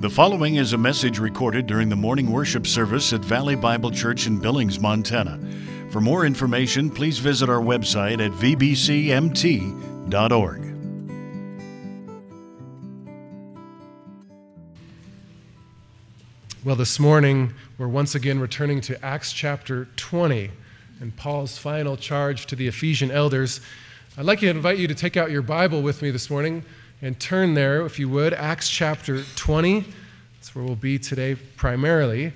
The following is a message recorded during the morning worship service at Valley Bible Church in Billings, Montana. For more information, please visit our website at vbcmt.org. Well, this morning, we're once again returning to Acts chapter 20 and Paul's final charge to the Ephesian elders. I'd like to invite you to take out your Bible with me this morning and turn there, if you would, Acts chapter 20. That's where we'll be today primarily.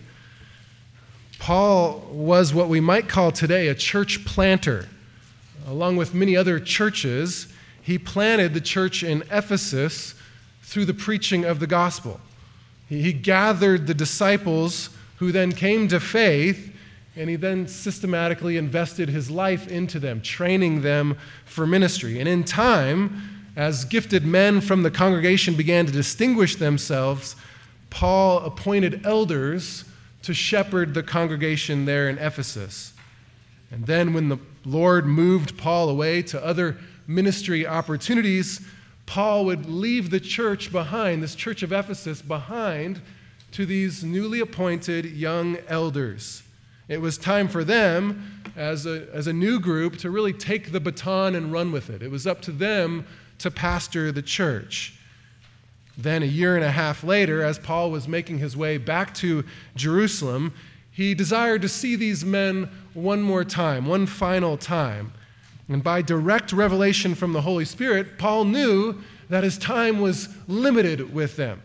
Paul was what we might call today a church planter. Along with many other churches, he planted the church in Ephesus through the preaching of the gospel. He gathered the disciples who then came to faith, and he then systematically invested his life into them, training them for ministry. And in time, as gifted men from the congregation began to distinguish themselves, Paul appointed elders to shepherd the congregation there in Ephesus. And then when the Lord moved Paul away to other ministry opportunities, Paul would leave the church behind, this church of Ephesus behind, to these newly appointed young elders. It was time for them, as a new group, to really take the baton and run with it. It was up to them to pastor the church. Then a year and a half later, as Paul was making his way back to Jerusalem, he desired to see these men one more time, one final time. And by direct revelation from the Holy Spirit, Paul knew that his time was limited with them.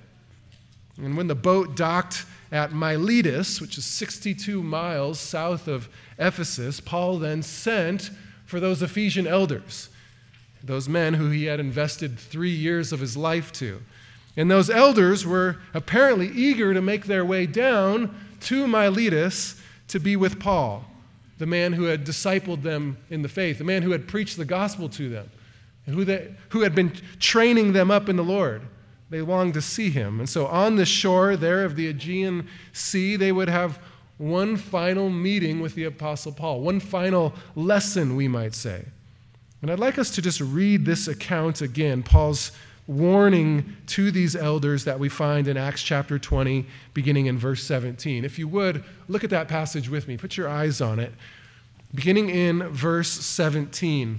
And when the boat docked at Miletus, which is 62 miles south of Ephesus, Paul then sent for those Ephesian elders, those men who he had invested 3 years of his life to. And those elders were apparently eager to make their way down to Miletus to be with Paul, the man who had discipled them in the faith, the man who had preached the gospel to them, and who had been training them up in the Lord. They longed to see him. And so on the shore there of the Aegean Sea, they would have one final meeting with the Apostle Paul, one final lesson, we might say. And I'd like us to just read this account again, Paul's warning to these elders that we find in Acts chapter 20, beginning in verse 17. If you would, look at that passage with me. Put your eyes on it. Beginning in verse 17.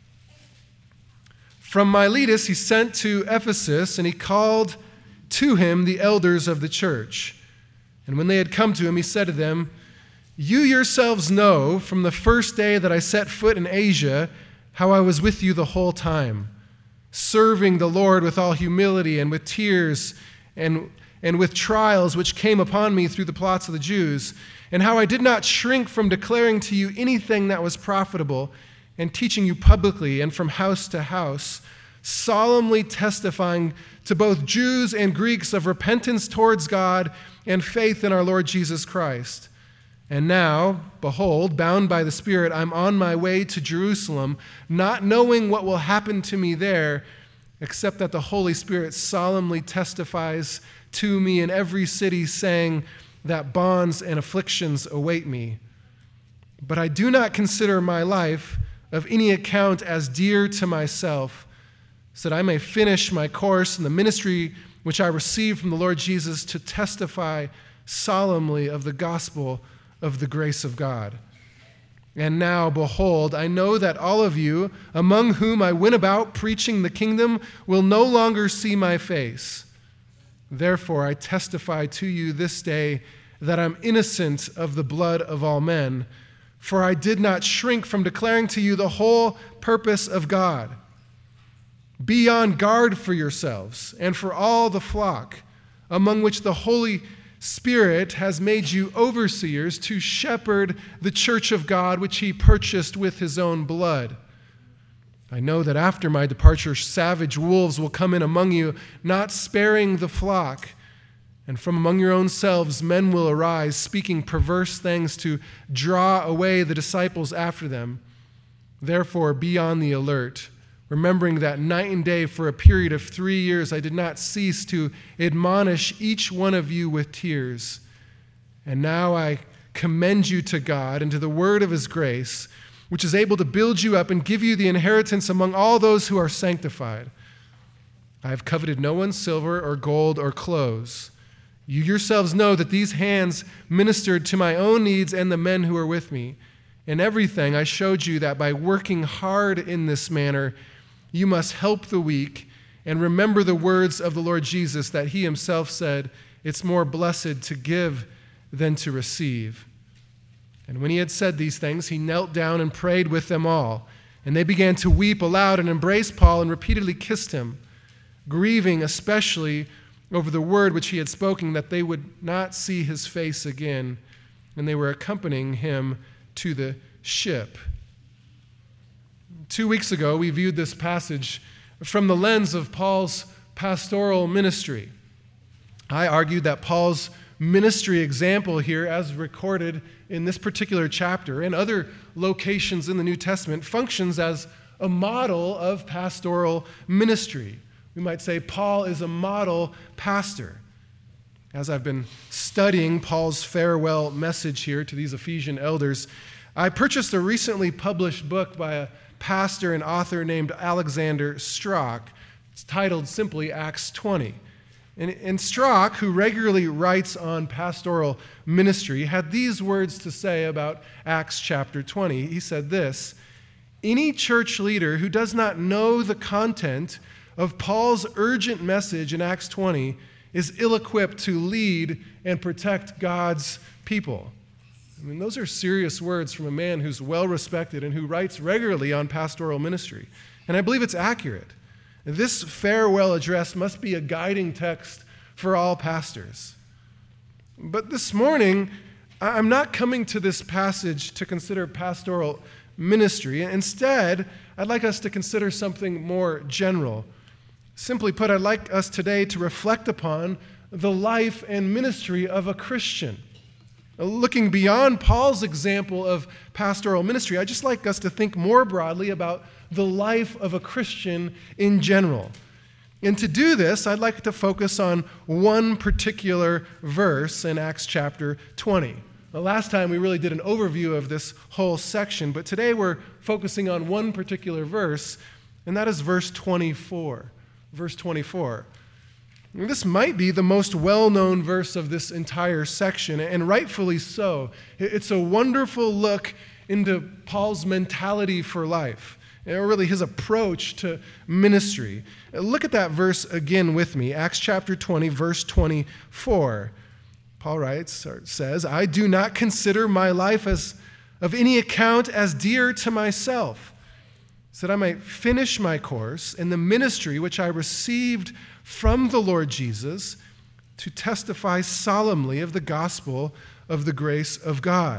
From Miletus he sent to Ephesus, and he called to him the elders of the church. And when they had come to him, he said to them, "You yourselves know from the first day that I set foot in Asia how I was with you the whole time, serving the Lord with all humility and with tears and with trials which came upon me through the plots of the Jews, and how I did not shrink from declaring to you anything that was profitable and teaching you publicly and from house to house, solemnly testifying to both Jews and Greeks of repentance towards God and faith in our Lord Jesus Christ. And now, behold, bound by the Spirit, I'm on my way to Jerusalem, not knowing what will happen to me there, except that the Holy Spirit solemnly testifies to me in every city, saying that bonds and afflictions await me. But I do not consider my life of any account as dear to myself, so that I may finish my course in the ministry which I received from the Lord Jesus to testify solemnly of the gospel of the grace of God. And now, behold, I know that all of you, among whom I went about preaching the kingdom, will no longer see my face. Therefore, I testify to you this day that I'm innocent of the blood of all men, for I did not shrink from declaring to you the whole purpose of God. Be on guard for yourselves and for all the flock, among which the Holy Spirit has made you overseers to shepherd the church of God, which he purchased with his own blood. I know that after my departure, savage wolves will come in among you, not sparing the flock. And from among your own selves, men will arise, speaking perverse things to draw away the disciples after them. Therefore, be on the alert, remembering that night and day for a period of 3 years I did not cease to admonish each one of you with tears. And now I commend you to God and to the word of his grace, which is able to build you up and give you the inheritance among all those who are sanctified. I have coveted no one's silver or gold or clothes. You yourselves know that these hands ministered to my own needs and the men who were with me. In everything I showed you that by working hard in this manner, you must help the weak and remember the words of the Lord Jesus that he himself said, it's more blessed to give than to receive. And when he had said these things, he knelt down and prayed with them all. And they began to weep aloud and embrace Paul and repeatedly kissed him, grieving especially over the word which he had spoken, that they would not see his face again. And they were accompanying him to the ship. 2 weeks ago, we viewed this passage from the lens of Paul's pastoral ministry. I argued that Paul's ministry example here, as recorded in this particular chapter and other locations in the New Testament, functions as a model of pastoral ministry. We might say Paul is a model pastor. As I've been studying Paul's farewell message here to these Ephesian elders, I purchased a recently published book by a pastor and author named Alexander Strauch. It's titled simply Acts 20. And Strauch, who regularly writes on pastoral ministry, had these words to say about Acts chapter 20. He said this: any church leader who does not know the content of Paul's urgent message in Acts 20 is ill-equipped to lead and protect God's people. I mean, those are serious words from a man who's well-respected and who writes regularly on pastoral ministry. And I believe it's accurate. This farewell address must be a guiding text for all pastors. But this morning, I'm not coming to this passage to consider pastoral ministry. Instead, I'd like us to consider something more general. Simply put, I'd like us today to reflect upon the life and ministry of a Christian. Looking beyond Paul's example of pastoral ministry, I'd just like us to think more broadly about the life of a Christian in general. And to do this, I'd like to focus on one particular verse in Acts chapter 20. The last time we really did an overview of this whole section, but today we're focusing on one particular verse, and that is verse 24. Verse 24. And this might be the most well-known verse of this entire section, and rightfully so. It's a wonderful look into Paul's mentality for life, and really his approach to ministry. Look at that verse again with me, Acts chapter 20, verse 24. Paul writes, or says, I do not consider my life as of any account as dear to myself, so that I might finish my course in the ministry which I received from the Lord Jesus to testify solemnly of the gospel of the grace of God.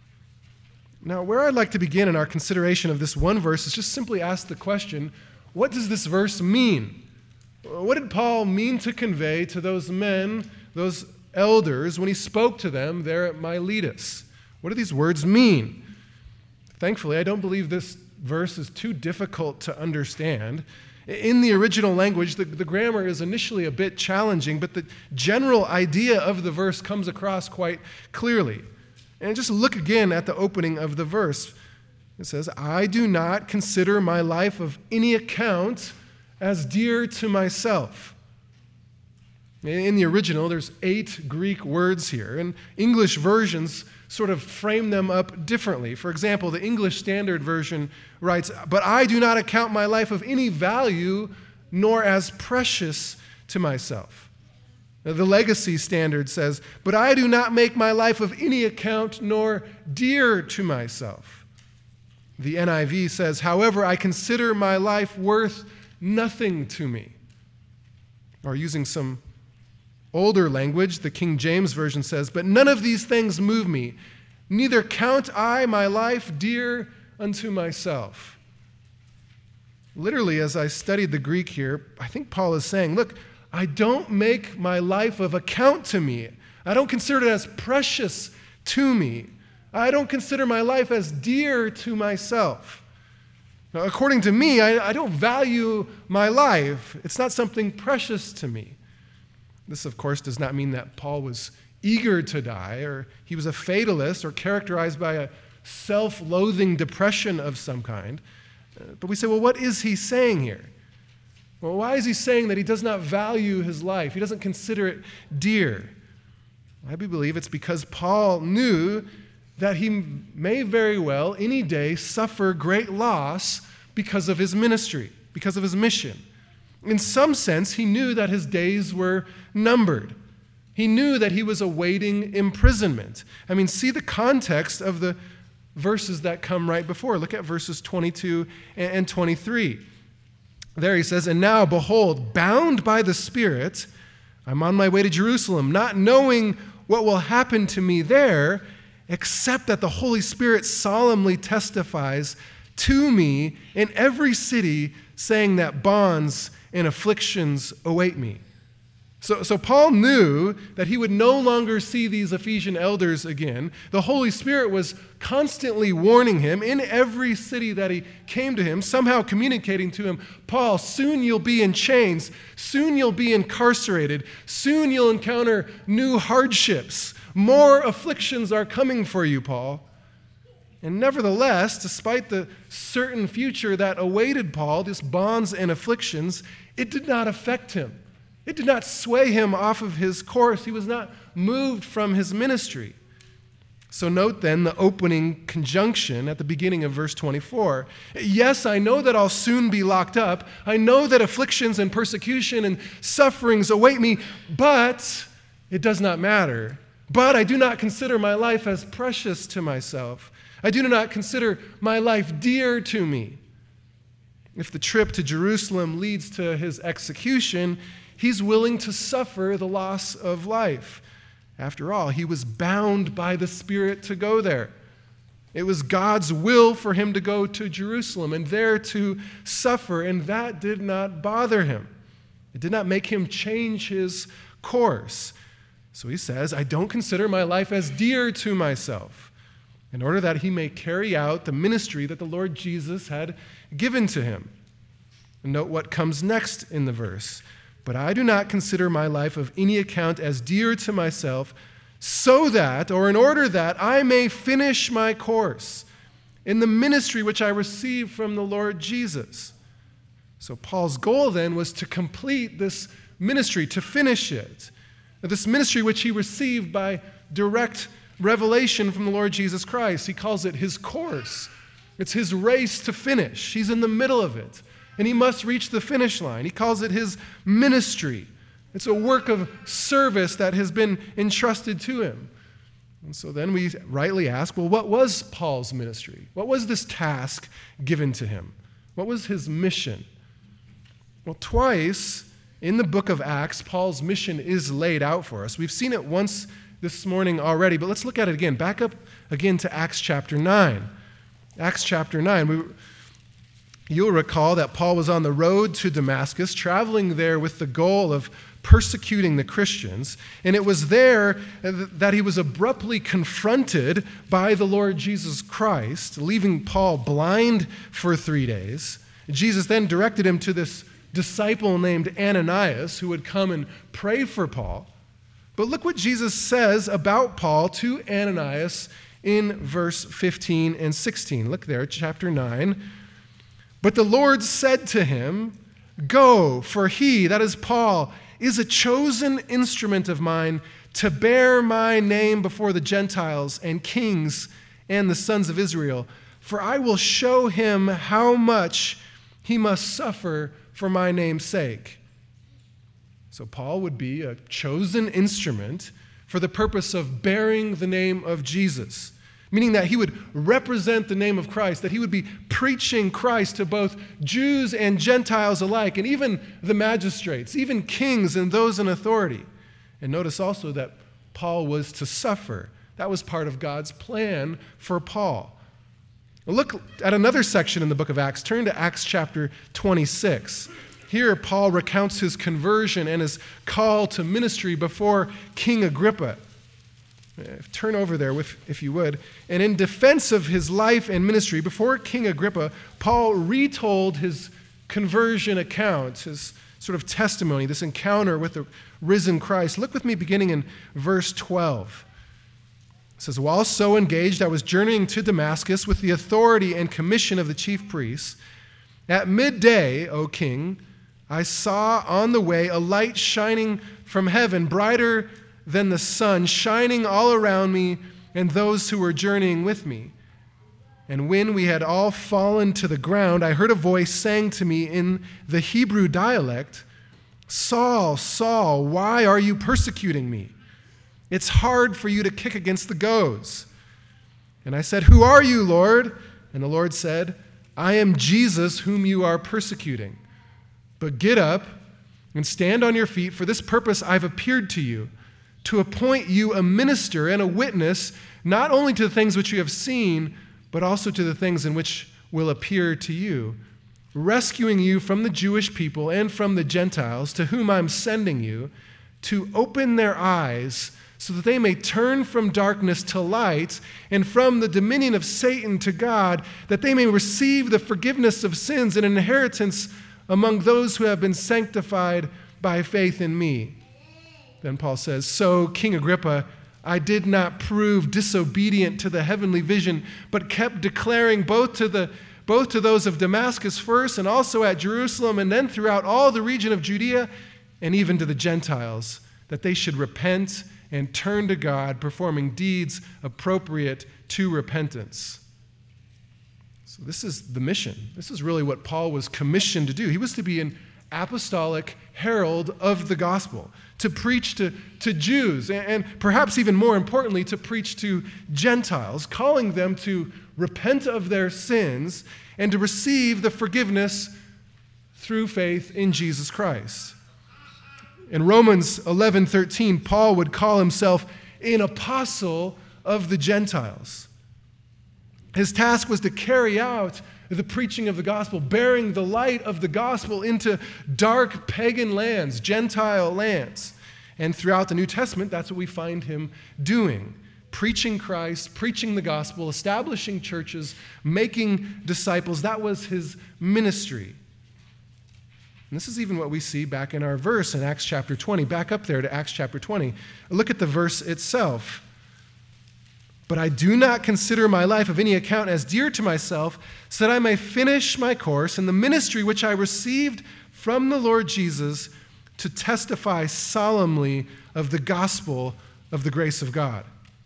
Now, where I'd like to begin in our consideration of this one verse is just simply ask the question, what does this verse mean? What did Paul mean to convey to those men, those elders, when he spoke to them there at Miletus? What do these words mean? Thankfully, I don't believe this verse is too difficult to understand. In the original language, the grammar is initially a bit challenging, but the general idea of the verse comes across quite clearly. And just look again at the opening of the verse. It says, I do not consider my life of any account as dear to myself. In the original, there's 8 Greek words here, and English versions sort of frame them up differently. For example, the English Standard Version writes, but I do not account my life of any value, nor as precious to myself. The Legacy Standard says, but I do not make my life of any account, nor dear to myself. The NIV says, however, I consider my life worth nothing to me. Or using some older language, the King James Version says, but none of these things move me, neither count I my life dear unto myself. Literally, as I studied the Greek here, I think Paul is saying, look, I don't make my life of account to me. I don't consider it as precious to me. I don't consider my life as dear to myself. Now, according to me, I don't value my life. It's not something precious to me. This, of course, does not mean that Paul was eager to die, or he was a fatalist, or characterized by a self-loathing depression of some kind. But we say, well, what is he saying here? Well, why is he saying that he does not value his life? He doesn't consider it dear. I believe it's because Paul knew that he may very well any day suffer great loss because of his ministry, because of his mission. In some sense, he knew that his days were numbered. He knew that he was awaiting imprisonment. I mean, see the context of the verses that come right before. Look at verses 22 and 23. There he says, "And now, behold, bound by the Spirit, I'm on my way to Jerusalem, not knowing what will happen to me there, except that the Holy Spirit solemnly testifies to me in every city, saying that bonds and afflictions await me." So Paul knew that he would no longer see these Ephesian elders again. The Holy Spirit was constantly warning him in every city that he came to him, somehow communicating to him, "Paul, soon you'll be in chains. Soon you'll be incarcerated. Soon you'll encounter new hardships. More afflictions are coming for you, Paul." And nevertheless, despite the certain future that awaited Paul, these bonds and afflictions, it did not affect him. It did not sway him off of his course. He was not moved from his ministry. So note then the opening conjunction at the beginning of verse 24. "Yes, I know that I'll soon be locked up. I know that afflictions and persecution and sufferings await me, but it does not matter. But I do not consider my life as precious to myself. I do not consider my life dear to me." If the trip to Jerusalem leads to his execution, he's willing to suffer the loss of life. After all, he was bound by the Spirit to go there. It was God's will for him to go to Jerusalem and there to suffer, and that did not bother him. It did not make him change his course. So he says, "I don't consider my life as dear to myself," in order that he may carry out the ministry that the Lord Jesus had given to him. And note what comes next in the verse. "But I do not consider my life of any account as dear to myself, so that, or in order that, I may finish my course in the ministry which I received from the Lord Jesus." So Paul's goal then was to complete this ministry, to finish it. This ministry which he received by direct revelation from the Lord Jesus Christ. He calls it his course. It's his race to finish. He's in the middle of it, and he must reach the finish line. He calls it his ministry. It's a work of service that has been entrusted to him. And so then we rightly ask, well, what was Paul's ministry? What was this task given to him? What was his mission? Well, twice in the book of Acts, Paul's mission is laid out for us. We've seen it once this morning already, but let's look at it again. Back up again to Acts chapter 9. Acts chapter 9. You'll recall that Paul was on the road to Damascus, traveling there with the goal of persecuting the Christians, and it was there that he was abruptly confronted by the Lord Jesus Christ, leaving Paul blind for 3 days. Jesus then directed him to this disciple named Ananias, who would come and pray for Paul. But look what Jesus says about Paul to Ananias in verse 15 and 16. Look there, chapter 9. "But the Lord said to him, 'Go, for he,'" that is Paul, "'is a chosen instrument of mine to bear my name before the Gentiles and kings and the sons of Israel. For I will show him how much he must suffer for my name's sake.'" So Paul would be a chosen instrument for the purpose of bearing the name of Jesus, meaning that he would represent the name of Christ, that he would be preaching Christ to both Jews and Gentiles alike, and even the magistrates, even kings and those in authority. And notice also that Paul was to suffer. That was part of God's plan for Paul. Well, look at another section in the book of Acts. Turn to Acts chapter 26. Here, Paul recounts his conversion and his call to ministry before King Agrippa. Turn over there, if you would. And in defense of his life and ministry, before King Agrippa, Paul retold his conversion account, his sort of testimony, this encounter with the risen Christ. Look with me beginning in verse 12. It says, "While so engaged, I was journeying to Damascus with the authority and commission of the chief priests. At midday, O king, I saw on the way a light shining from heaven, brighter than the sun, shining all around me and those who were journeying with me. And when we had all fallen to the ground, I heard a voice saying to me in the Hebrew dialect, 'Saul, Saul, why are you persecuting me? It's hard for you to kick against the goads.' And I said, 'Who are you, Lord?' And the Lord said, 'I am Jesus whom you are persecuting. But get up and stand on your feet. For this purpose I've appeared to you, to appoint you a minister and a witness, not only to the things which you have seen, but also to the things in which will appear to you, rescuing you from the Jewish people and from the Gentiles, to whom I'm sending you, to open their eyes so that they may turn from darkness to light and from the dominion of Satan to God, that they may receive the forgiveness of sins and inheritance among those who have been sanctified by faith in me.'" Then Paul says, "So, King Agrippa, I did not prove disobedient to the heavenly vision, but kept declaring both to those of Damascus first and also at Jerusalem and then throughout all the region of Judea and even to the Gentiles, that they should repent and turn to God, performing deeds appropriate to repentance." So this is the mission. This is really what Paul was commissioned to do. He was to be an apostolic herald of the gospel, to preach to Jews, and perhaps even more importantly, to preach to Gentiles, calling them to repent of their sins and to receive the forgiveness through faith in Jesus Christ. In Romans 11:13, Paul would call himself an apostle of the Gentiles. His task was to carry out the preaching of the gospel, bearing the light of the gospel into dark pagan lands, Gentile lands. And throughout the New Testament, that's what we find him doing. Preaching Christ, preaching the gospel, establishing churches, making disciples. That was his ministry. And this is even what we see back in our verse in Acts chapter 20. Back up there to Acts chapter 20. Look at the verse itself. "But I do not consider my life of any account as dear to myself, so that I may finish my course in the ministry which I received from the Lord Jesus to testify solemnly of the gospel of the grace of God."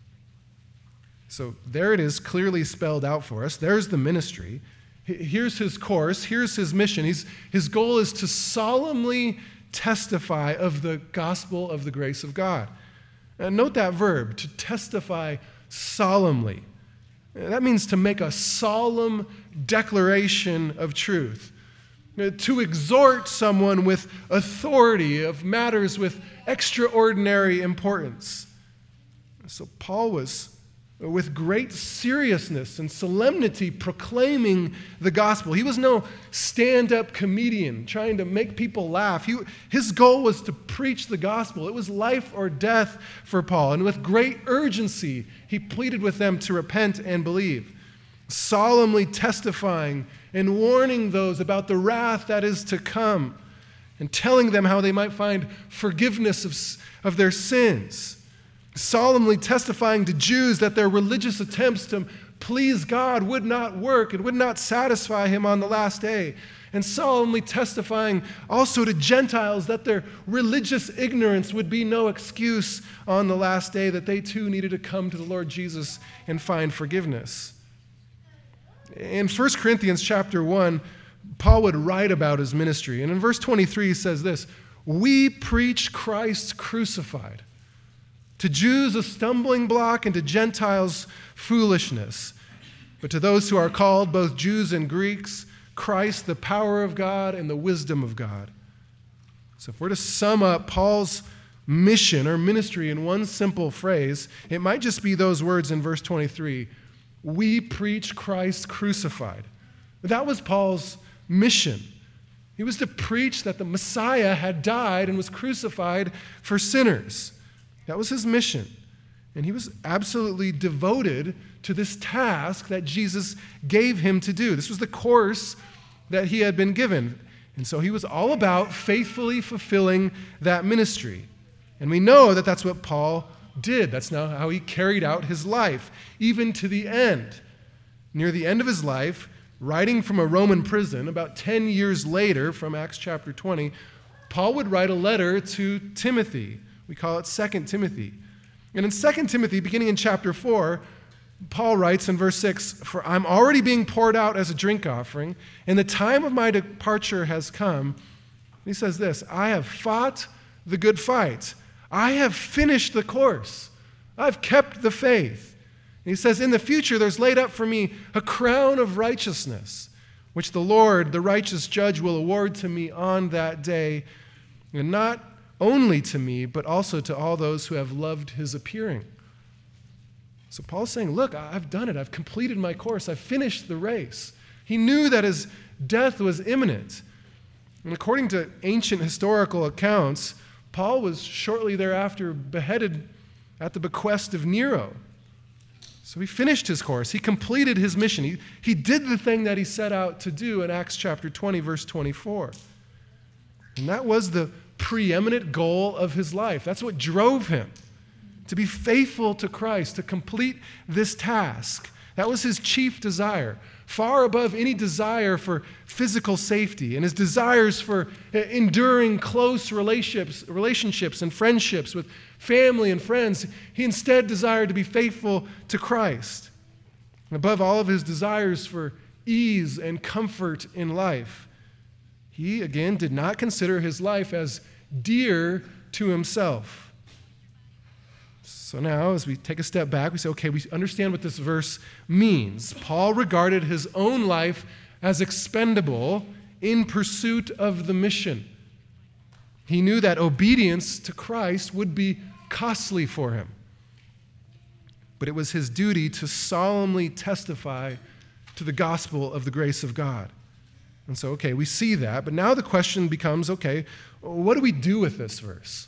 So there it is, clearly spelled out for us. There's the ministry. Here's his course. Here's his mission. His goal is to solemnly testify of the gospel of the grace of God. And note that verb, to testify solemnly. That means to make a solemn declaration of truth, to exhort someone with authority of matters with extraordinary importance. So Paul was, with great seriousness and solemnity, proclaiming the gospel. He was no stand-up comedian trying to make people laugh. His goal was to preach the gospel. It was life or death for Paul. And with great urgency, he pleaded with them to repent and believe, solemnly testifying and warning those about the wrath that is to come, and telling them how they might find forgiveness of their sins. Solemnly testifying to Jews that their religious attempts to please God would not work and would not satisfy him on the last day. And solemnly testifying also to Gentiles that their religious ignorance would be no excuse on the last day, that they too needed to come to the Lord Jesus and find forgiveness. In 1 Corinthians chapter 1, Paul would write about his ministry. And in verse 23, he says this, "We preach Christ crucified. To Jews a stumbling block, and to Gentiles foolishness. But to those who are called, both Jews and Greeks, Christ the power of God and the wisdom of God." So if we're to sum up Paul's mission or ministry in one simple phrase, it might just be those words in verse 23, "We preach Christ crucified." That was Paul's mission. He was to preach that the Messiah had died and was crucified for sinners. That was his mission. And he was absolutely devoted to this task that Jesus gave him to do. This was the course that he had been given. And so he was all about faithfully fulfilling that ministry. And we know that that's what Paul did. That's now how he carried out his life, even to the end. Near the end of his life, writing from a Roman prison, about 10 years later from Acts chapter 20, Paul would write a letter to Timothy, We call it 2 Timothy. And in 2 Timothy, beginning in chapter 4, Paul writes in verse 6, "For I'm already being poured out as a drink offering, and the time of my departure has come." He says this, "I have fought the good fight. I have finished the course. I've kept the faith." And he says, "In the future there's laid up for me a crown of righteousness, which the Lord, the righteous judge, will award to me on that day, and not only to me, but also to all those who have loved his appearing." So Paul's saying, look, I've done it. I've completed my course. I've finished the race. He knew that his death was imminent. And according to ancient historical accounts, Paul was shortly thereafter beheaded at the bequest of Nero. So he finished his course. He completed his mission. He did the thing that he set out to do in Acts chapter 20, verse 24. And that was the preeminent goal of his life. That's what drove him to be faithful to Christ, to complete this task. That was his chief desire, far above any desire for physical safety and his desires for enduring close relationships and friendships with family and friends. He instead desired to be faithful to Christ. And above all of his desires for ease and comfort in life, he, again, did not consider his life as dear to himself. So now, as we take a step back, we say, okay, we understand what this verse means. Paul regarded his own life as expendable in pursuit of the mission. He knew that obedience to Christ would be costly for him. But it was his duty to solemnly testify to the gospel of the grace of God. And so, okay, we see that. But now the question becomes, okay, what do we do with this verse?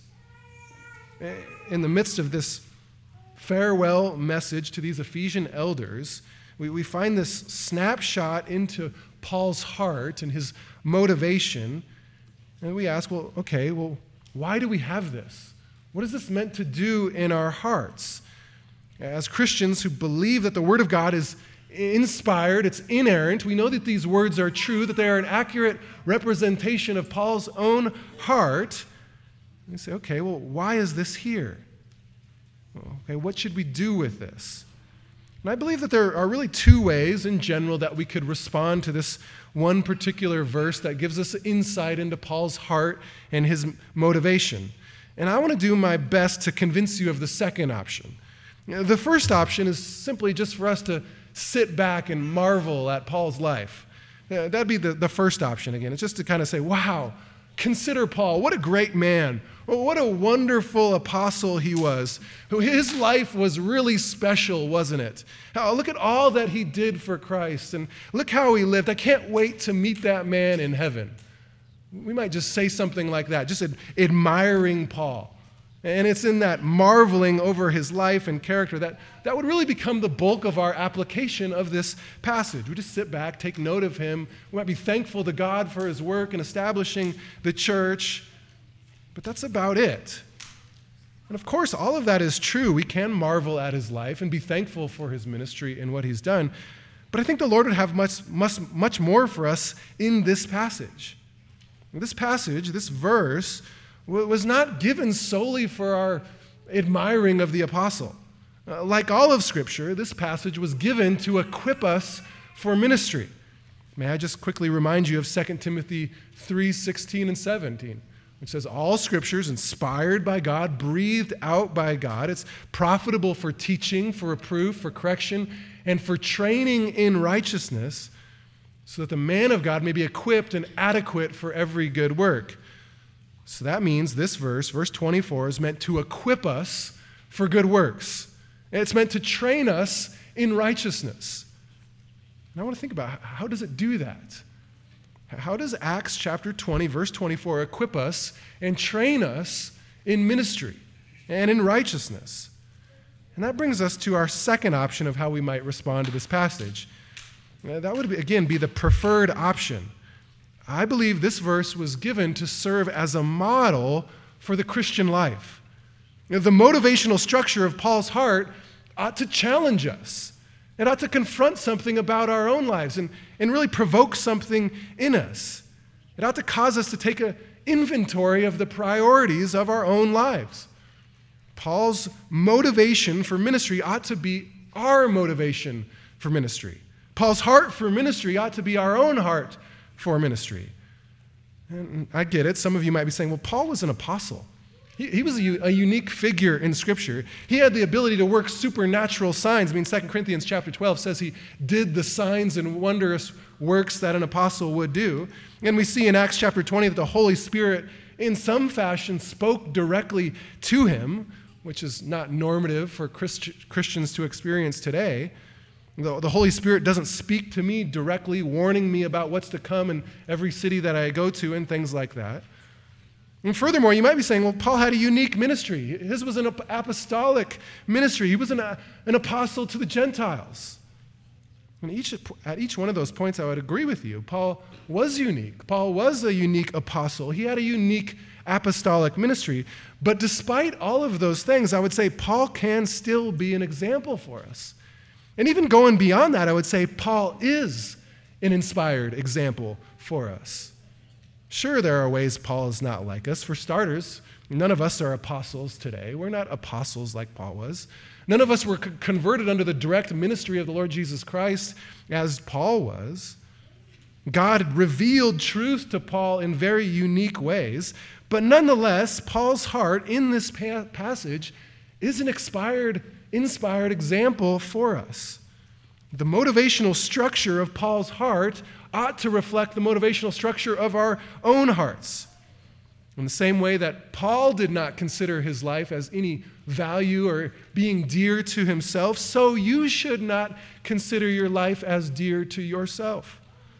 In the midst of this farewell message to these Ephesian elders, we find this snapshot into Paul's heart and his motivation. And we ask, well, okay, why do we have this? What is this meant to do in our hearts? As Christians who believe that the Word of God is inspired, it's inerrant, we know that these words are true, that they are an accurate representation of Paul's own heart. We say, okay, well, why is this here? Okay, what should we do with this? And I believe that there are really two ways in general that we could respond to this one particular verse that gives us insight into Paul's heart and his motivation. And I want to do my best to convince you of the second option. The first option is simply just for us to sit back and marvel at Paul's life. That'd be the first option again. It's just to kind of say, wow, consider Paul. What a great man. What a wonderful apostle he was. His life was really special, wasn't it? Look at all that he did for Christ, and look how he lived. I can't wait to meet that man in heaven. We might just say something like that, just admiring Paul. And it's in that marveling over his life and character that would really become the bulk of our application of this passage. We just sit back, take note of him. We might be thankful to God for his work in establishing the church, but that's about it. And of course, all of that is true. We can marvel at his life and be thankful for his ministry and what he's done. But I think the Lord would have much more for us in this passage. This passage, this verse, was not given solely for our admiring of the apostle. Like all of Scripture, this passage was given to equip us for ministry. May I just quickly remind you of 2 Timothy 3:16 and 17, which says, all Scripture is inspired by God, breathed out by God. It's profitable for teaching, for reproof, for correction, and for training in righteousness, so that the man of God may be equipped and adequate for every good work. So that means this verse 24, is meant to equip us for good works. It's meant to train us in righteousness. And I want to think about how does it do that? How does Acts chapter 20, verse 24 equip us and train us in ministry and in righteousness? And that brings us to our second option of how we might respond to this passage. That would, again, be the preferred option. I believe this verse was given to serve as a model for the Christian life. The motivational structure of Paul's heart ought to challenge us. It ought to confront something about our own lives and really provoke something in us. It ought to cause us to take an inventory of the priorities of our own lives. Paul's motivation for ministry ought to be our motivation for ministry. Paul's heart for ministry ought to be our own heart for ministry. And I get it. Some of you might be saying, well, Paul was an apostle. He was a unique figure in Scripture. He had the ability to work supernatural signs. 2 Corinthians chapter 12 says he did the signs and wondrous works that an apostle would do. And we see in Acts chapter 20 that the Holy Spirit, in some fashion, spoke directly to him, which is not normative for Christians to experience today. The Holy Spirit doesn't speak to me directly, warning me about what's to come in every city that I go to and things like that. And furthermore, you might be saying, well, Paul had a unique ministry. His was an apostolic ministry. He was an apostle to the Gentiles. And at each one of those points, I would agree with you. Paul was unique. Paul was a unique apostle. He had a unique apostolic ministry. But despite all of those things, I would say Paul can still be an example for us. And even going beyond that, I would say Paul is an inspired example for us. Sure, there are ways Paul is not like us. For starters, none of us are apostles today. We're not apostles like Paul was. None of us were converted under the direct ministry of the Lord Jesus Christ as Paul was. God revealed truth to Paul in very unique ways. But nonetheless, Paul's heart in this passage is an inspired example for us. The motivational structure of Paul's heart ought to reflect the motivational structure of our own hearts. In the same way that Paul did not consider his life as any value or being dear to himself, so you should not consider your life as dear to yourself.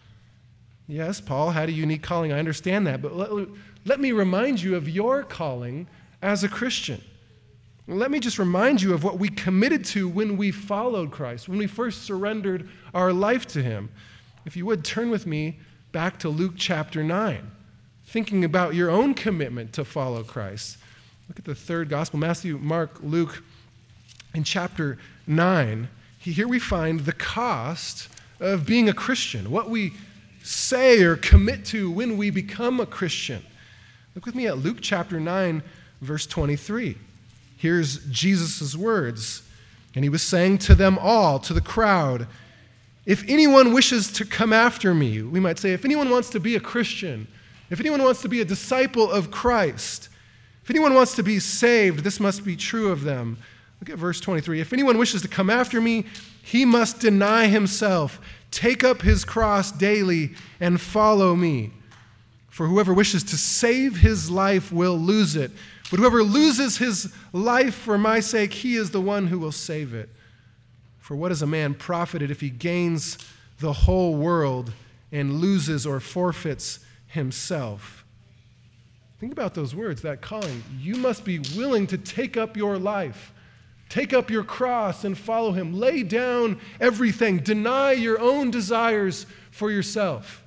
Yes, Paul had a unique calling, I understand that, but let me remind you of your calling as a Christian. Let me just remind you of what we committed to when we followed Christ, when we first surrendered our life to him. If you would, turn with me back to Luke chapter 9, thinking about your own commitment to follow Christ. Look at the third gospel, Matthew, Mark, Luke. In chapter 9, here we find the cost of being a Christian, what we say or commit to when we become a Christian. Look with me at Luke chapter 9, verse 23. Here's Jesus' words. And he was saying to them all, to the crowd, if anyone wishes to come after me, we might say, if anyone wants to be a Christian, if anyone wants to be a disciple of Christ, if anyone wants to be saved, this must be true of them. Look at verse 23. If anyone wishes to come after me, he must deny himself, take up his cross daily, and follow me. For whoever wishes to save his life will lose it. But whoever loses his life for my sake, he is the one who will save it. For what is a man profited if he gains the whole world and loses or forfeits himself? Think about those words, that calling. You must be willing to take up your life, take up your cross and follow him. Lay down everything. Deny your own desires for yourself.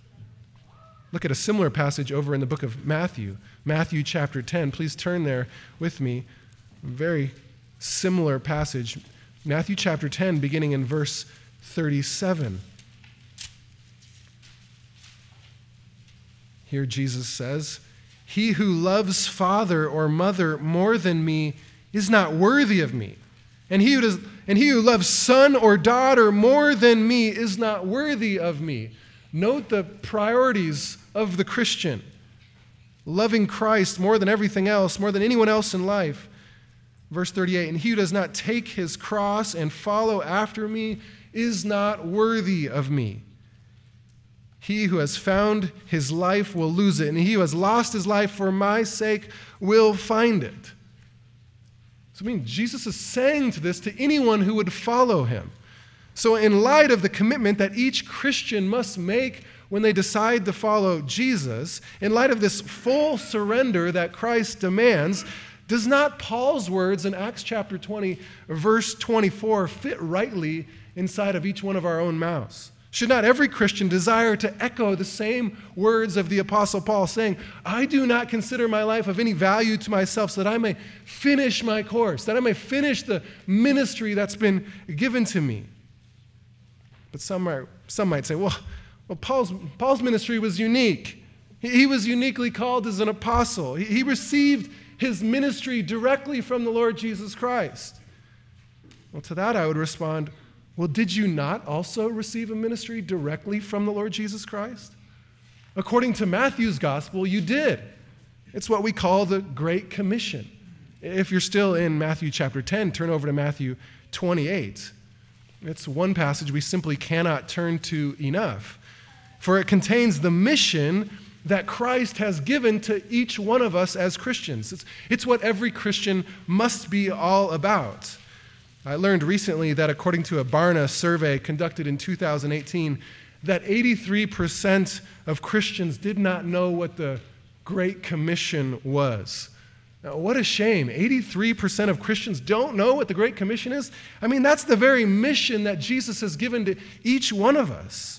Look at a similar passage over in the book of Matthew, Matthew chapter 10. Please turn there with me. A very similar passage. Matthew chapter 10, beginning in verse 37. Here Jesus says, he who loves father or mother more than me is not worthy of me. And he who loves son or daughter more than me is not worthy of me. Note the priorities of the Christian. Loving Christ more than everything else, more than anyone else in life. Verse 38, and he who does not take his cross and follow after me is not worthy of me. He who has found his life will lose it, and he who has lost his life for my sake will find it. So Jesus is saying to this to anyone who would follow him. So in light of the commitment that each Christian must make when they decide to follow Jesus, in light of this full surrender that Christ demands, does not Paul's words in Acts chapter 20, verse 24, fit rightly inside of each one of our own mouths? Should not every Christian desire to echo the same words of the Apostle Paul, saying, I do not consider my life of any value to myself so that I may finish my course, that I may finish the ministry that's been given to me? But some might say, well, Paul's ministry was unique. He was uniquely called as an apostle. He received his ministry directly from the Lord Jesus Christ. Well, to that I would respond, well, did you not also receive a ministry directly from the Lord Jesus Christ? According to Matthew's gospel, you did. It's what we call the Great Commission. If you're still in Matthew chapter 10, turn over to Matthew 28. It's one passage we simply cannot turn to enough, for it contains the mission that Christ has given to each one of us as Christians. It's what every Christian must be all about. I learned recently that according to a Barna survey conducted in 2018, that 83% of Christians did not know what the Great Commission was. Now, what a shame. 83% of Christians don't know what the Great Commission is. I mean, that's the very mission that Jesus has given to each one of us.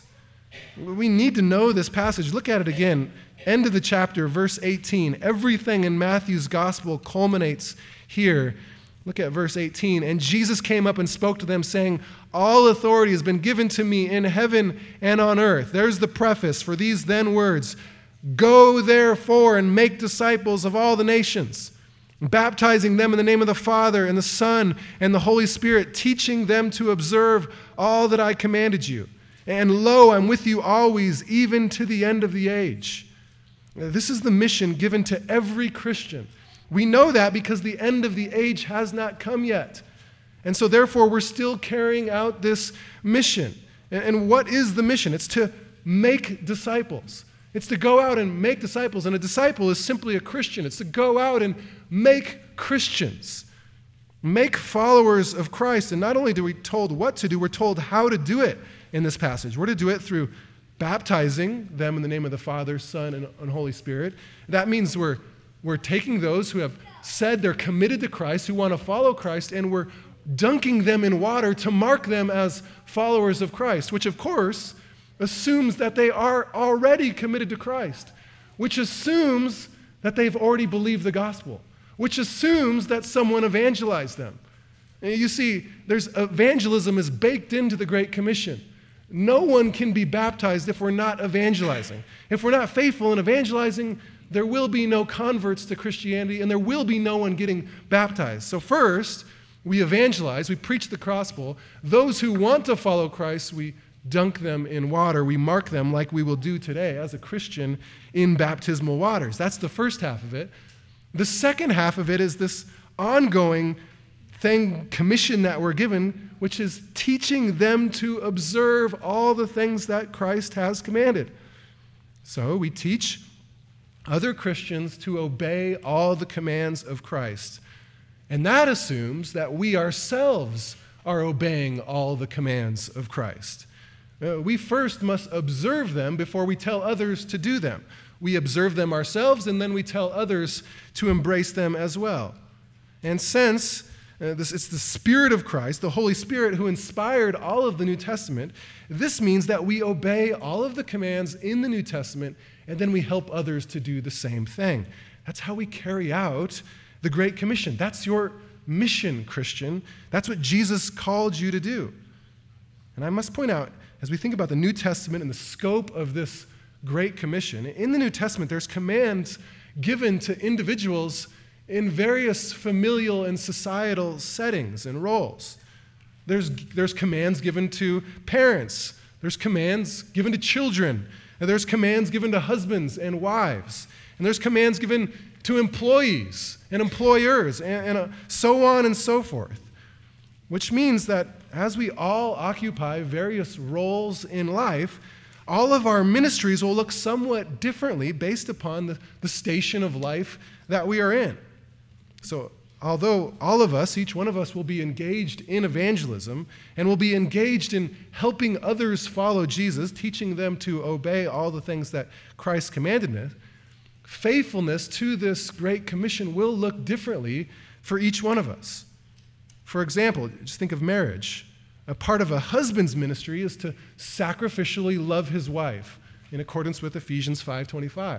We need to know this passage. Look at it again. End of the chapter, verse 18. Everything in Matthew's gospel culminates here. Look at verse 18. And Jesus came up and spoke to them, saying, all authority has been given to me in heaven and on earth. There's the preface for these then words. Go therefore and make disciples of all the nations, baptizing them in the name of the Father and the Son and the Holy Spirit, teaching them to observe all that I commanded you. And lo, I'm with you always, even to the end of the age. This is the mission given to every Christian. We know that because the end of the age has not come yet. And so therefore, we're still carrying out this mission. And what is the mission? It's to make disciples. It's to go out and make disciples. And a disciple is simply a Christian. It's to go out and make Christians. Make followers of Christ. And not only do we told what to do, we're told how to do it in this passage. We're to do it through baptizing them in the name of the Father, Son, and Holy Spirit. That means we're taking those who have said they're committed to Christ, who want to follow Christ, and we're dunking them in water to mark them as followers of Christ, which of course assumes that they are already committed to Christ, which assumes that they've already believed the gospel, which assumes that someone evangelized them. And you see, evangelism is baked into the Great Commission. No one can be baptized if we're not evangelizing. If we're not faithful in evangelizing, there will be no converts to Christianity, and there will be no one getting baptized. So first, we evangelize, we preach the gospel. Those who want to follow Christ, we dunk them in water. We mark them like we will do today as a Christian in baptismal waters. That's the first half of it. The second half of it is this ongoing commission that we're given, which is teaching them to observe all the things that Christ has commanded. So we teach other Christians to obey all the commands of Christ. And that assumes that we ourselves are obeying all the commands of Christ. We first must observe them before we tell others to do them. We observe them ourselves, and then we tell others to embrace them as well. And since it's the Spirit of Christ, the Holy Spirit, who inspired all of the New Testament, this means that we obey all of the commands in the New Testament, and then we help others to do the same thing. That's how we carry out the Great Commission. That's your mission, Christian. That's what Jesus called you to do. And I must point out, as we think about the New Testament and the scope of this Great Commission, in the New Testament there's commands given to individuals in various familial and societal settings and roles. There's commands given to parents. There's commands given to children. And there's commands given to husbands and wives. And there's commands given to employees and employers and so on and so forth. Which means that as we all occupy various roles in life, all of our ministries will look somewhat differently based upon the station of life that we are in. So although all of us, each one of us, will be engaged in evangelism and will be engaged in helping others follow Jesus, teaching them to obey all the things that Christ commanded us, faithfulness to this Great Commission will look differently for each one of us. For example, just think of marriage. A part of a husband's ministry is to sacrificially love his wife in accordance with Ephesians 5:25.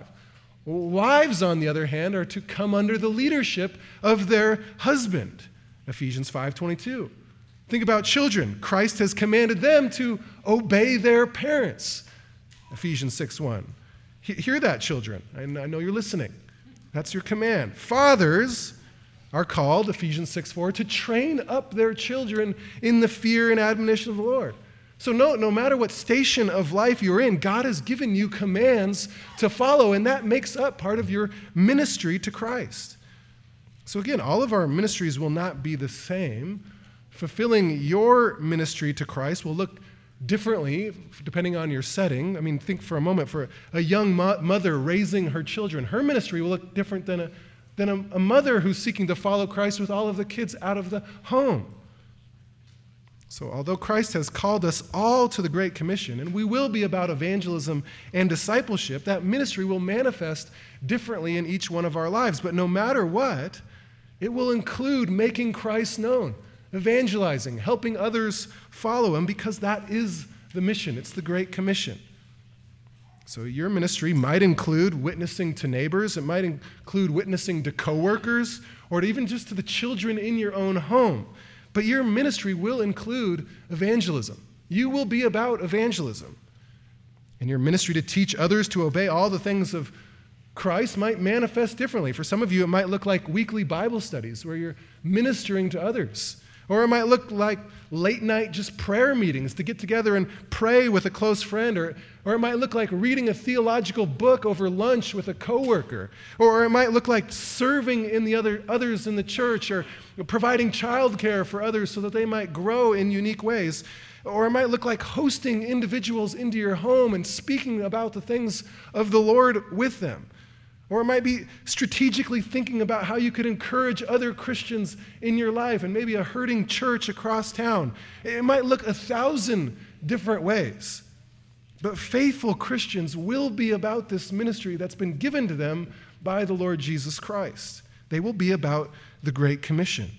Wives, on the other hand, are to come under the leadership of their husband, Ephesians 5:22. Think about children. Christ has commanded them to obey their parents, Ephesians 6:1. Hear that, children. I know you're listening. That's your command. Fathers are called, Ephesians 6:4, to train up their children in the fear and admonition of the Lord. So no matter what station of life you're in, God has given you commands to follow, and that makes up part of your ministry to Christ. So again, all of our ministries will not be the same. Fulfilling your ministry to Christ will look differently depending on your setting. I mean, think for a moment, for a young mother raising her children, her ministry will look different than a mother who's seeking to follow Christ with all of the kids out of the home. So although Christ has called us all to the Great Commission, and we will be about evangelism and discipleship, that ministry will manifest differently in each one of our lives. But no matter what, it will include making Christ known, evangelizing, helping others follow him, because that is the mission. It's the Great Commission. So your ministry might include witnessing to neighbors. It might include witnessing to coworkers, or even just to the children in your own home. But your ministry will include evangelism. You will be about evangelism. And your ministry to teach others to obey all the things of Christ might manifest differently. For some of you, it might look like weekly Bible studies where you're ministering to others. Or it might look like late night just prayer meetings to get together and pray with a close friend. Or it might look like reading a theological book over lunch with a coworker. Or it might look like serving in the others in the church, or providing childcare for others so that they might grow in unique ways. Or it might look like hosting individuals into your home and speaking about the things of the Lord with them. Or it might be strategically thinking about how you could encourage other Christians in your life and maybe a hurting church across town. It might look 1,000 different ways. But faithful Christians will be about this ministry that's been given to them by the Lord Jesus Christ. They will be about the Great Commission.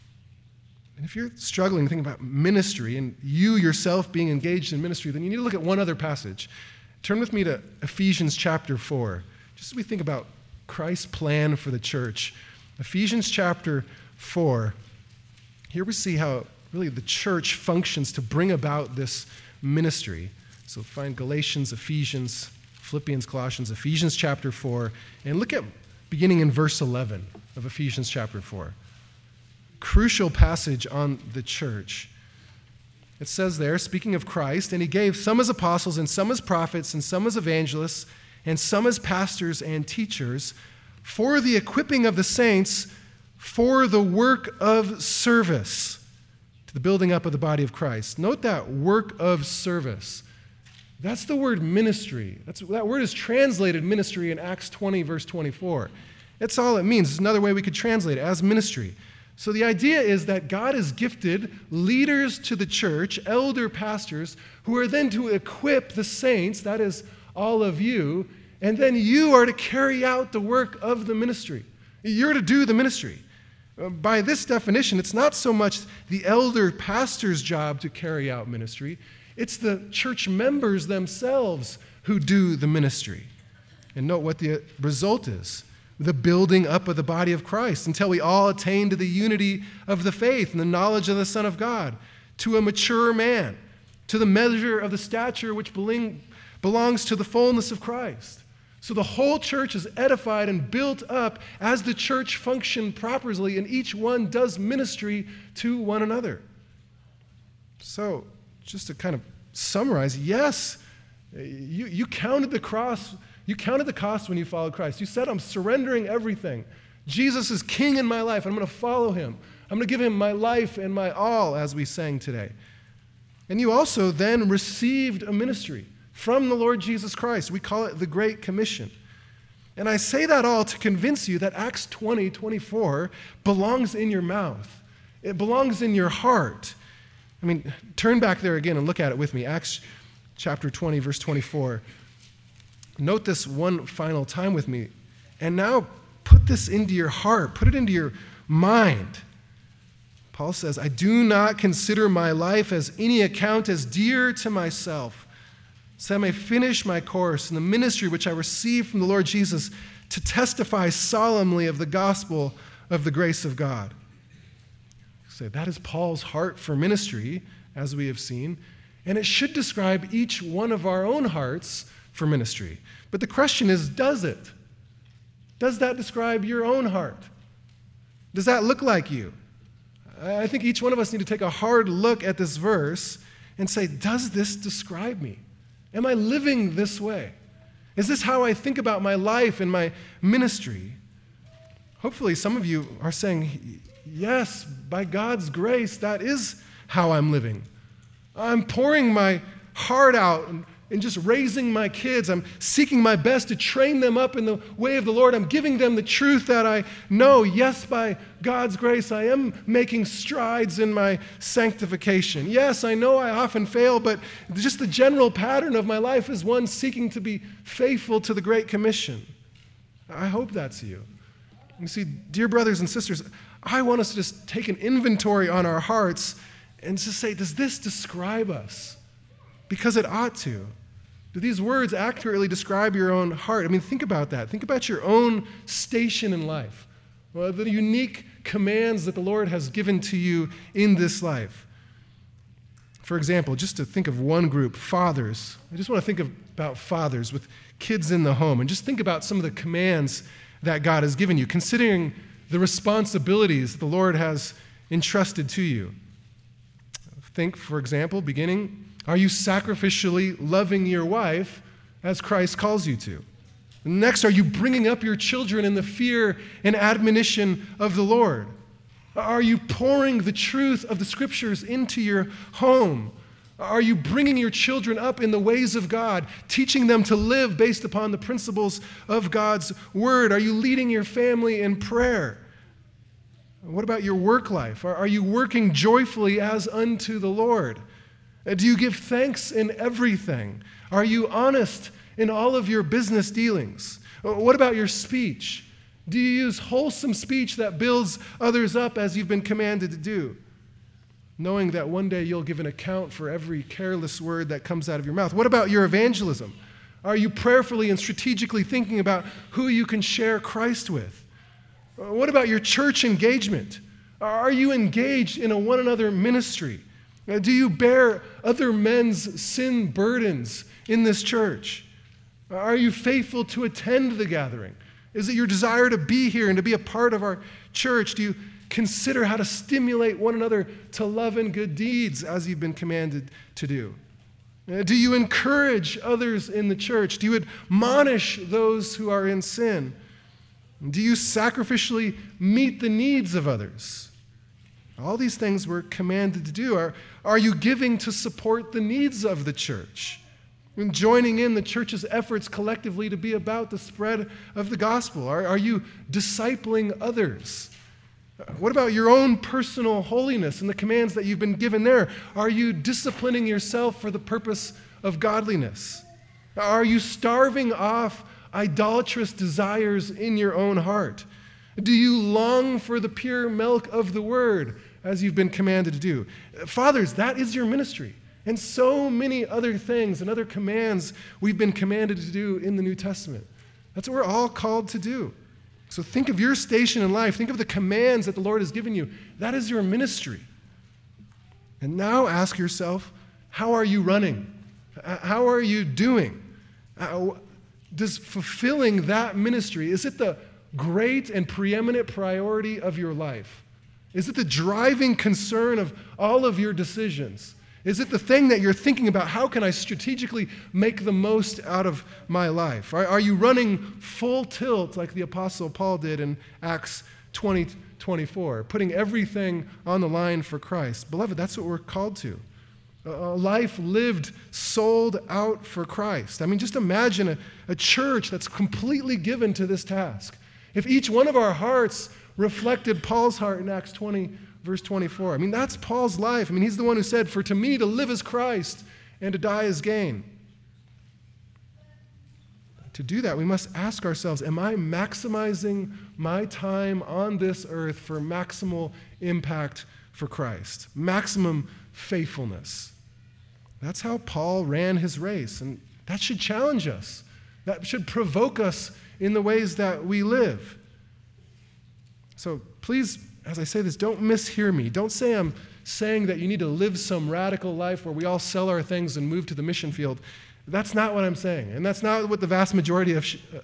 And if you're struggling to think about ministry and you yourself being engaged in ministry, then you need to look at one other passage. Turn with me to Ephesians chapter 4. Just as we think about Christ's plan for the church. Ephesians chapter 4, here we see how really the church functions to bring about this ministry. So find Galatians, Ephesians, Philippians, Colossians, Ephesians chapter 4, and look at beginning in verse 11 of Ephesians chapter 4. Crucial passage on the church. It says there, speaking of Christ, and he gave some as apostles and some as prophets and some as evangelists and some as pastors and teachers, for the equipping of the saints, for the work of service, to the building up of the body of Christ. Note that work of service. That's the word ministry. That word is translated ministry in Acts 20, verse 24. That's all it means. It's another way we could translate it, as ministry. So the idea is that God has gifted leaders to the church, elder pastors, who are then to equip the saints, that is, all of you, and then you are to carry out the work of the ministry. You're to do the ministry. By this definition, it's not so much the elder pastor's job to carry out ministry, it's the church members themselves who do the ministry. And note what the result is: the building up of the body of Christ until we all attain to the unity of the faith and the knowledge of the Son of God, to a mature man, to the measure of the stature which belongs to the fullness of Christ. So the whole church is edified and built up as the church functions properly, and each one does ministry to one another. So just to kind of summarize, yes, you counted the cross. You counted the cost when you followed Christ. You said, I'm surrendering everything. Jesus is king in my life. I'm going to follow him. I'm going to give him my life and my all, as we sang today. And you also then received a ministry from the Lord Jesus Christ. We call it the Great Commission. And I say that all to convince you that Acts 20:24 belongs in your mouth. It belongs in your heart. I mean, turn back there again and look at it with me. Acts chapter 20, verse 24. Note this one final time with me. And now put this into your heart. Put it into your mind. Paul says, I do not consider my life as any account as dear to myself, so I may finish my course in the ministry which I received from the Lord Jesus to testify solemnly of the gospel of the grace of God. So that is Paul's heart for ministry, as we have seen, and it should describe each one of our own hearts for ministry. But the question is, does it? Does that describe your own heart? Does that look like you? I think each one of us need to take a hard look at this verse and say, does this describe me? Am I living this way? Is this how I think about my life and my ministry? Hopefully some of you are saying, yes, by God's grace, that is how I'm living. I'm pouring my heart out and just raising my kids. I'm seeking my best to train them up in the way of the Lord. I'm giving them the truth that I know. Yes, by God's grace, I am making strides in my sanctification. Yes, I know I often fail, but just the general pattern of my life is one seeking to be faithful to the Great Commission. I hope that's you. You see, dear brothers and sisters, I want us to just take an inventory on our hearts and just say, does this describe us? Because it ought to. Do these words accurately describe your own heart? I mean, think about that. Think about your own station in life. Well, the unique commands that the Lord has given to you in this life. For example, just to think of one group, fathers. I just want to think about fathers with kids in the home and just think about some of the commands that God has given you, considering the responsibilities the Lord has entrusted to you. Think, for example, beginning, are you sacrificially loving your wife as Christ calls you to? Next, are you bringing up your children in the fear and admonition of the Lord? Are you pouring the truth of the Scriptures into your home? Are you bringing your children up in the ways of God, teaching them to live based upon the principles of God's Word? Are you leading your family in prayer? What about your work life? Are you working joyfully as unto the Lord? Do you give thanks in everything? Are you honest in all of your business dealings? What about your speech? Do you use wholesome speech that builds others up as you've been commanded to do? Knowing that one day you'll give an account for every careless word that comes out of your mouth. What about your evangelism? Are you prayerfully and strategically thinking about who you can share Christ with? What about your church engagement? Are you engaged in a one another ministry? Do you bear other men's sin burdens in this church? Are you faithful to attend the gathering? Is it your desire to be here and to be a part of our church? Do you consider how to stimulate one another to love and good deeds as you've been commanded to do? Do you encourage others in the church? Do you admonish those who are in sin? Do you sacrificially meet the needs of others? All these things we're commanded to do. Are you giving to support the needs of the church? And joining in the church's efforts collectively to be about the spread of the gospel? Are you discipling others? What about your own personal holiness and the commands that you've been given there? Are you disciplining yourself for the purpose of godliness? Are you starving off idolatrous desires in your own heart? Do you long for the pure milk of the word as you've been commanded to do? Fathers, that is your ministry. And so many other things and other commands we've been commanded to do in the New Testament. That's what we're all called to do. So think of your station in life. Think of the commands that the Lord has given you. That is your ministry. And now ask yourself, how are you running? How are you doing? Does fulfilling that ministry, is it the great and preeminent priority of your life? Is it the driving concern of all of your decisions? Is it the thing that you're thinking about, how can I strategically make the most out of my life? Are you running full tilt like the Apostle Paul did in Acts 20:24, putting everything on the line for Christ? Beloved, that's what we're called to. A life lived, sold out for Christ. I mean, just imagine a church that's completely given to this task. If each one of our hearts reflected Paul's heart in Acts 20, verse 24. I mean, that's Paul's life. I mean, he's the one who said, "For to me to live is Christ, and to die is gain." To do that, we must ask ourselves, am I maximizing my time on this earth for maximal impact for Christ? Maximum faithfulness. That's how Paul ran his race, and that should challenge us. That should provoke us in the ways that we live. So please, as I say this, don't mishear me. Don't say I'm saying that you need to live some radical life where we all sell our things and move to the mission field. That's not what I'm saying. And that's not what the vast majority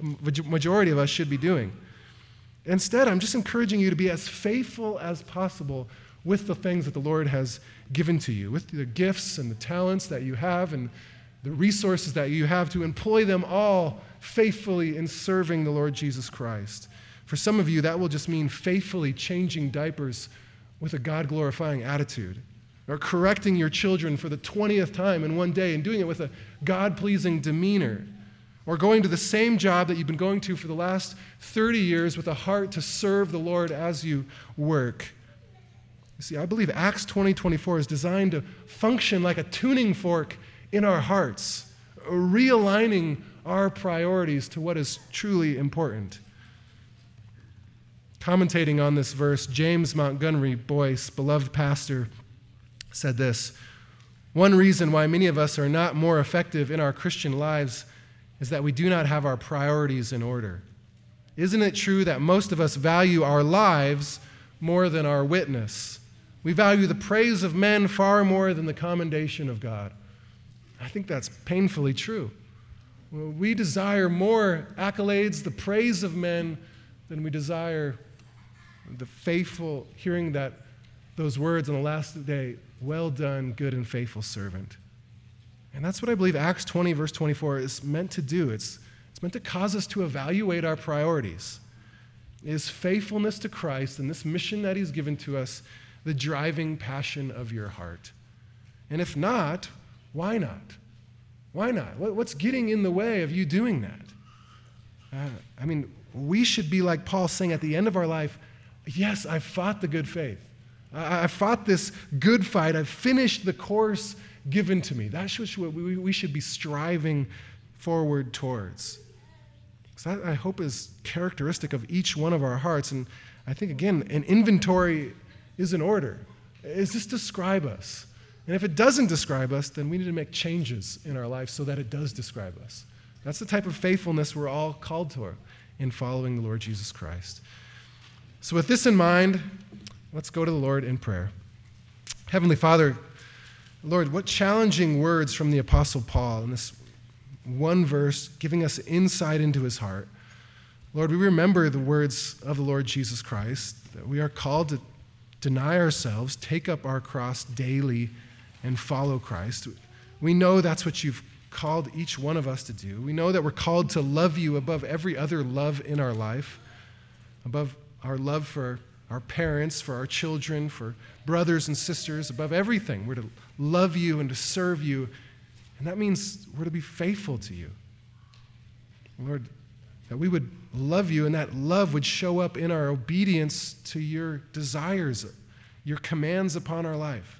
of us should be doing. Instead, I'm just encouraging you to be as faithful as possible with the things that the Lord has given to you, with the gifts and the talents that you have and the resources that you have, to employ them all faithfully in serving the Lord Jesus Christ. For some of you, that will just mean faithfully changing diapers with a God-glorifying attitude, or correcting your children for the 20th time in one day and doing it with a God-pleasing demeanor, or going to the same job that you've been going to for the last 30 years with a heart to serve the Lord as you work. You see, I believe Acts 20:24 is designed to function like a tuning fork in our hearts, realigning our priorities to what is truly important. Commentating on this verse, James Montgomery Boyce, beloved pastor, said this: "One reason why many of us are not more effective in our Christian lives is that we do not have our priorities in order. Isn't it true that most of us value our lives more than our witness? We value the praise of men far more than the commendation of God." I think that's painfully true. We desire more accolades, the praise of men, than we desire the faithful, hearing those words on the last day, "Well done, good and faithful servant." And that's what I believe Acts 20, verse 24 is meant to do. It's meant to cause us to evaluate our priorities. Is faithfulness to Christ and this mission that he's given to us the driving passion of your heart? And if not, why not? Why not? What's getting in the way of you doing that? We should be like Paul, saying at the end of our life, yes, I've fought the good faith. I fought this good fight. I've finished the course given to me. That's what we should be striving forward towards. So that, I hope, is characteristic of each one of our hearts. And I think, again, an inventory is in order. Does this describe us? And if it doesn't describe us, then we need to make changes in our life so that it does describe us. That's the type of faithfulness we're all called to in following the Lord Jesus Christ. So with this in mind, let's go to the Lord in prayer. Heavenly Father, Lord, what challenging words from the Apostle Paul in this one verse, giving us insight into his heart. Lord, we remember the words of the Lord Jesus Christ, that we are called to deny ourselves, take up our cross daily, and follow Christ. We know that's what you've called each one of us to do. We know that we're called to love you above every other love in our life, above our love for our parents, for our children, for brothers and sisters, above everything. We're to love you and to serve you, and that means we're to be faithful to you. Lord, that we would love you and that love would show up in our obedience to your desires, your commands upon our life.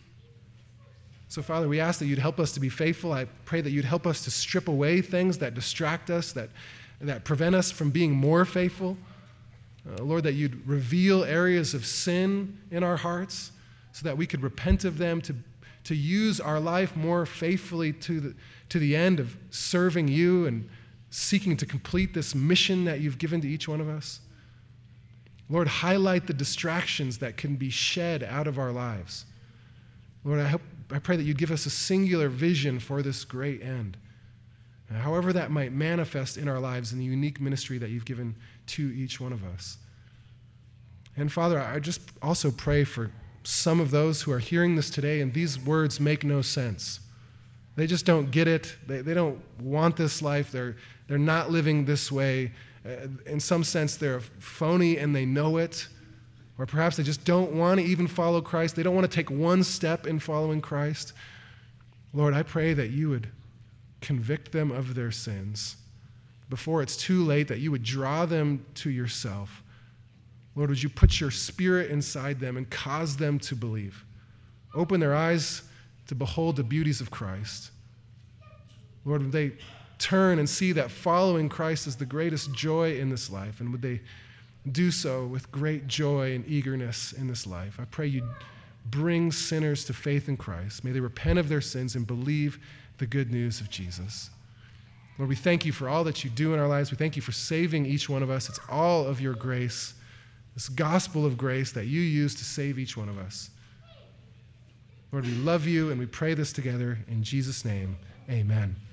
So, Father, we ask that you'd help us to be faithful. I pray that you'd help us to strip away things that distract us, that prevent us from being more faithful. Lord, that you'd reveal areas of sin in our hearts so that we could repent of them, to use our life more faithfully to the end of serving you and seeking to complete this mission that you've given to each one of us. Lord, highlight the distractions that can be shed out of our lives. Lord, I pray that you'd give us a singular vision for this great end, however that might manifest in our lives in the unique ministry that you've given to each one of us. And Father, I just also pray for some of those who are hearing this today and these words make no sense. They just don't get it. They don't want this life. They're not living this way. In some sense, they're phony and they know it. Or perhaps they just don't want to even follow Christ. They don't want to take one step in following Christ. Lord, I pray that you would convict them of their sins before it's too late, that you would draw them to yourself. Lord, would you put your Spirit inside them and cause them to believe? Open their eyes to behold the beauties of Christ. Lord, would they turn and see that following Christ is the greatest joy in this life, and would they do so with great joy and eagerness in this life? I pray you'd bring sinners to faith in Christ. May they repent of their sins and believe the good news of Jesus. Lord, we thank you for all that you do in our lives. We thank you for saving each one of us. It's all of your grace, this gospel of grace that you use to save each one of us. Lord, we love you and we pray this together in Jesus' name. Amen.